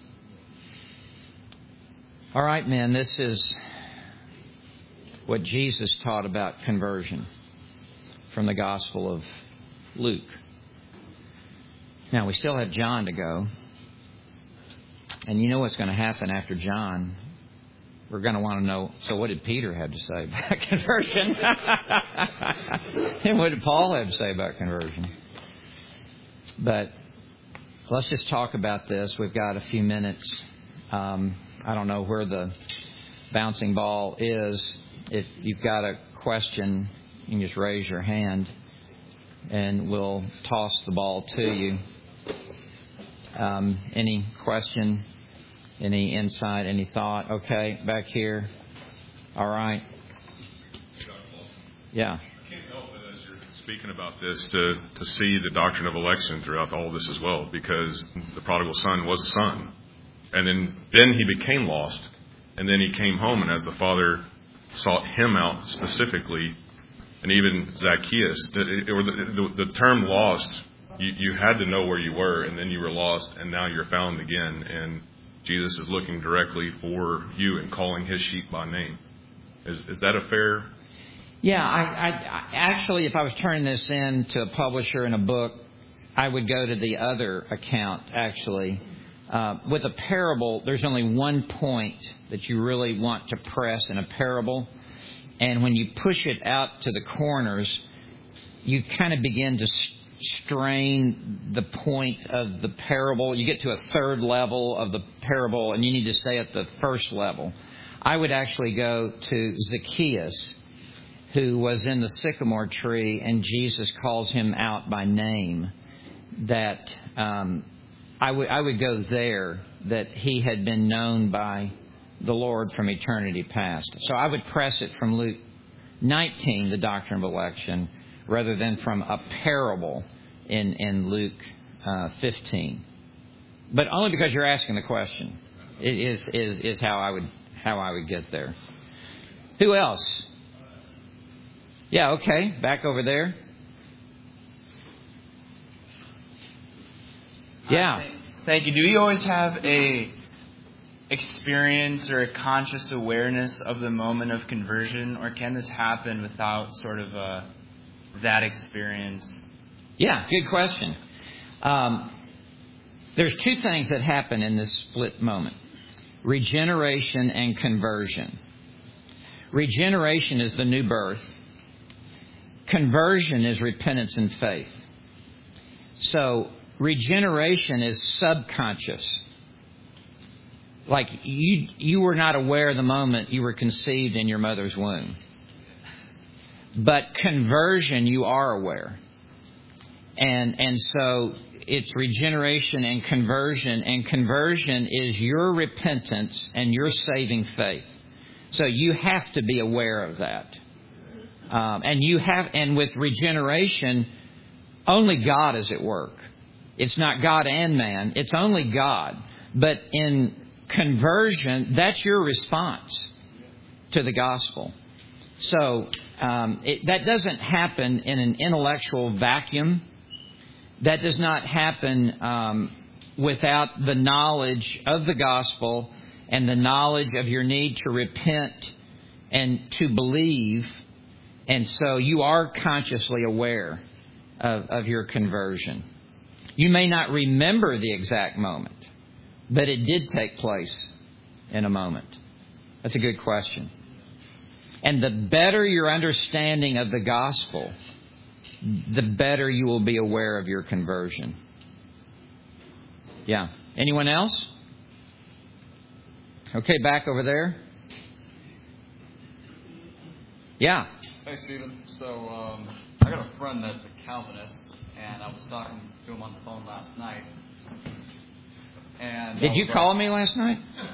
All right, men, this is what Jesus taught about conversion from the Gospel of Luke. Now, we still have John to go. And you know what's going to happen after John? We're going to want to know, so what did Peter have to say about conversion? And what did Paul have to say about conversion? But let's just talk about this. We've got a few minutes. Um, I don't know where the bouncing ball is. If you've got a question, you can just raise your hand and we'll toss the ball to you. Um, any question? Any insight? Any thought? Okay, back here. All right. Yeah. I can't help but, as you're speaking about this, to, to see the doctrine of election throughout all this as well, because the prodigal son was a son. And then, then he became lost, and then he came home, and as the father sought him out specifically, and even Zacchaeus, the, the, the term lost, you, you had to know where you were, and then you were lost, and now you're found again. And Jesus is looking directly for you and calling His sheep by name. Is is that a fair? Yeah, I, I, I actually, if I was turning this in to a publisher in a book, I would go to the other account, actually, Uh, with a parable, there's only one point that you really want to press in a parable. And when you push it out to the corners, you kind of begin to strain the point of the parable. You get to a third level of the parable, and you need to stay at the first level. I would actually go to Zacchaeus, who was in the sycamore tree, and Jesus calls him out by name. That um, I would I would go there, that he had been known by the Lord from eternity past. So I would press it from Luke nineteen, the doctrine of election, rather than from a parable in in Luke uh, fifteen. But only because you're asking the question. It is is is how I would how I would get there. Who else? Yeah, okay. Back over there. Yeah. Uh, thank you. Do you always have a experience or a conscious awareness of the moment of conversion, or can this happen without sort of a, that experience? Yeah, good question. Um, there's two things that happen in this split moment: regeneration and conversion. Regeneration is the new birth. Conversion is repentance and faith. So regeneration is subconscious. Like you, you were not aware the moment you were conceived in your mother's womb. But conversion, you are aware. And and so it's regeneration and conversion. And conversion is your repentance and your saving faith. So you have to be aware of that. Um, and you have, and with regeneration, only God is at work. It's not God and man. It's only God. But in conversion, that's your response to the gospel. So um, it, that doesn't happen in an intellectual vacuum. That does not happen um, without the knowledge of the gospel and the knowledge of your need to repent and to believe. And so you are consciously aware of, of your conversion. You may not remember the exact moment, but it did take place in a moment. That's a good question. And the better your understanding of the gospel, the better you will be aware of your conversion. Yeah. Anyone else? Okay, back over there. Yeah. Hey, Stephen. So um, I got a friend that's a Calvinist, and I was talking to him on the phone last night. And Did you like, call me last night?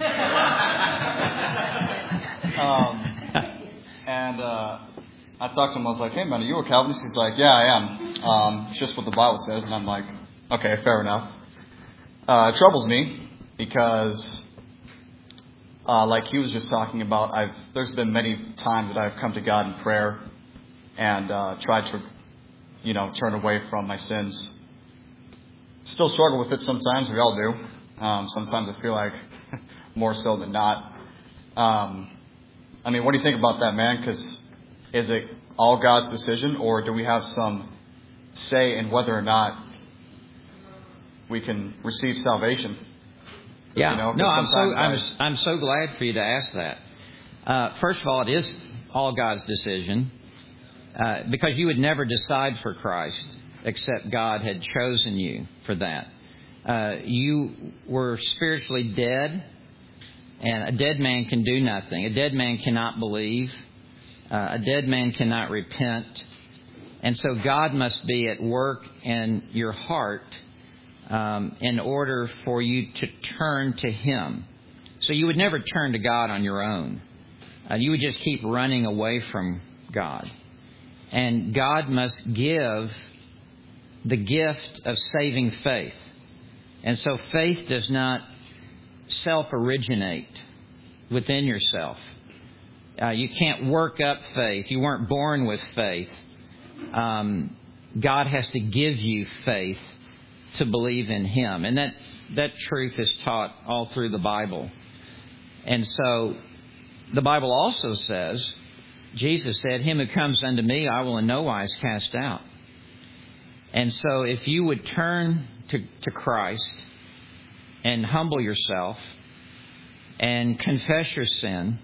um, and uh, I talked to him. I was like, "Hey, man, are you a Calvinist?" He's like, "Yeah, I am. Um, it's just what the Bible says." And I'm like, "Okay, fair enough." Uh, it troubles me because, uh, like he was just talking about, I've there's been many times that I've come to God in prayer and uh, tried to, you know, turn away from my sins. Still struggle with it sometimes. We all do. Um, sometimes I feel like more so than not. Um, I mean, what do you think about that, man? Because is it all God's decision, or do we have some say in whether or not we can receive salvation? Yeah. You know, no, I'm so I, I'm I'm so glad for you to ask that. Uh, first of all, it is all God's decision, uh, because you would never decide for Christ except God had chosen you for that. Uh, you were spiritually dead, and a dead man can do nothing. A dead man cannot believe. Uh, a dead man cannot repent. And so God must be at work in your heart um, in order for you to turn to Him. So you would never turn to God on your own. Uh, you would just keep running away from God. And God must give the gift of saving faith. And so faith does not self-originate within yourself. Uh, you can't work up faith. You weren't born with faith. Um, God has to give you faith to believe in Him. And that, that truth is taught all through the Bible. And so the Bible also says, Jesus said, "Him who comes unto me, I will in no wise cast out." And so if you would turn to, to Christ and humble yourself and confess your sin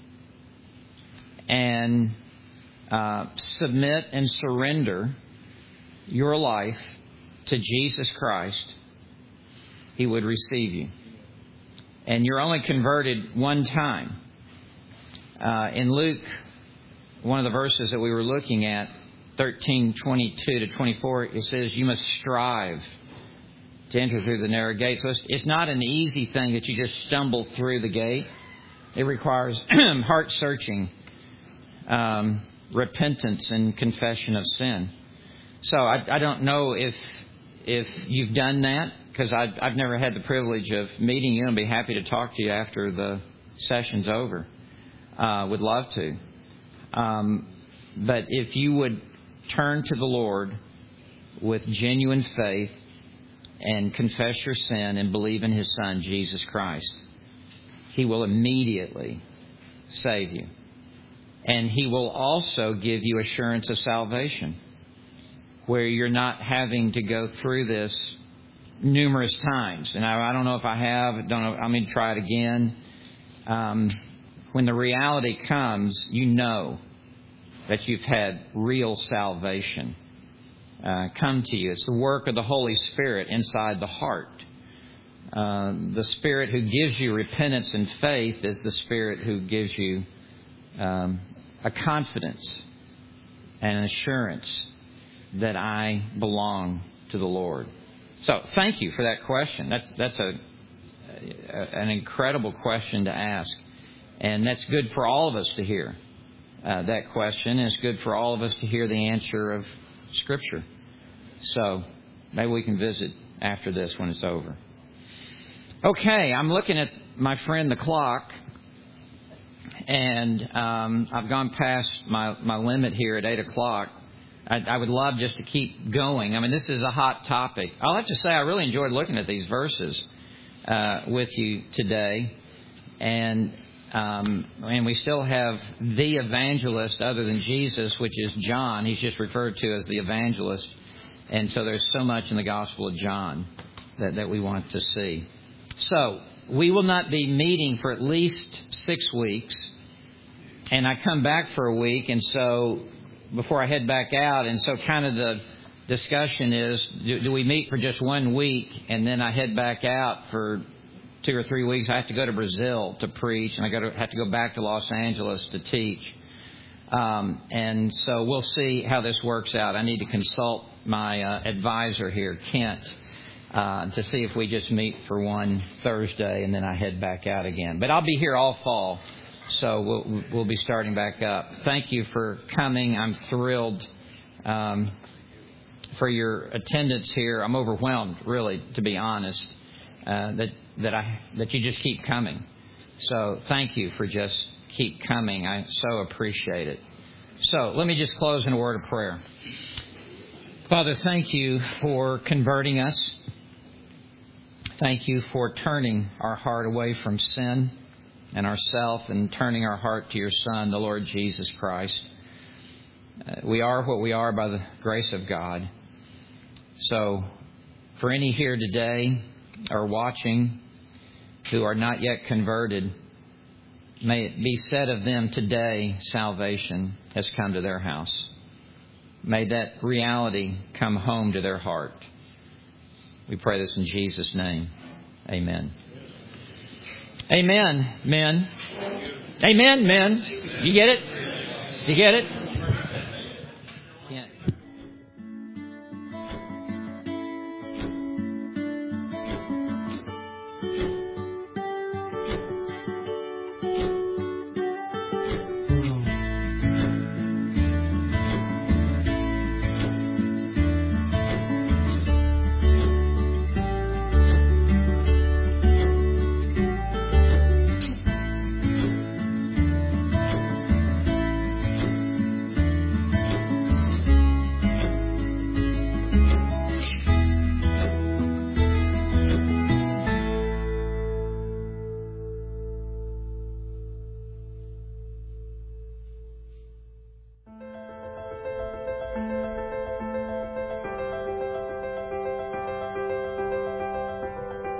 and uh, submit and surrender your life to Jesus Christ, He would receive you. And you're only converted one time. Uh, in Luke, one of the verses that we were looking at, thirteen twenty-two to twenty-four, it says you must strive to enter through the narrow gate. So it's, it's not an easy thing that you just stumble through the gate. It requires heart-searching, um, repentance and confession of sin. So I, I don't know if if you've done that, because I've, I've never had the privilege of meeting you, and be happy to talk to you after the session's over. Uh, would love to. Um, but if you would turn to the Lord with genuine faith and confess your sin and believe in His Son, Jesus Christ, He will immediately save you. And He will also give you assurance of salvation, where you're not having to go through this numerous times. And I, I don't know if I have. Don't know. I'm going to try it again. Um, when the reality comes, you know that you've had real salvation uh, come to you. It's the work of the Holy Spirit inside the heart. Uh, the Spirit who gives you repentance and faith is the Spirit who gives you um, a confidence and an assurance that I belong to the Lord. So thank you for that question. That's that's a, a an incredible question to ask. And that's good for all of us to hear uh, that question. And it's good for all of us to hear the answer of Scripture. So maybe we can visit after this when it's over. Okay, I'm looking at my friend the clock. And um, I've gone past my, my limit here at eight o'clock. I, I would love just to keep going. I mean, this is a hot topic. I'll have to say I really enjoyed looking at these verses uh, with you today. And um, and we still have the evangelist other than Jesus, which is John. He's just referred to as the evangelist. And so there's so much in the Gospel of John that, that we want to see. So we will not be meeting for at least six weeks. And I come back for a week, and so before I head back out, and so kind of the discussion is, do, do we meet for just one week, and then I head back out for two or three weeks? I have to go to Brazil to preach, and I got to have to go back to Los Angeles to teach. Um, and so we'll see how this works out. I need to consult my uh, advisor here, Kent, uh, to see if we just meet for one Thursday, and then I head back out again. But I'll be here all fall. So we'll, we'll be starting back up. Thank you for coming. I'm thrilled um, for your attendance here. I'm overwhelmed, really, to be honest, uh, that that I that you just keep coming. So thank you for just keep coming. I so appreciate it. So let me just close in a word of prayer. Father, thank you for converting us. Thank you for turning our heart away from sin and ourself, and turning our heart to your Son, the Lord Jesus Christ. Uh, we are what we are by the grace of God. So for any here today or watching who are not yet converted, may it be said of them today, salvation has come to their house. May that reality come home to their heart. We pray this in Jesus' name. Amen. Amen, men. Amen, men. You get it? You get it?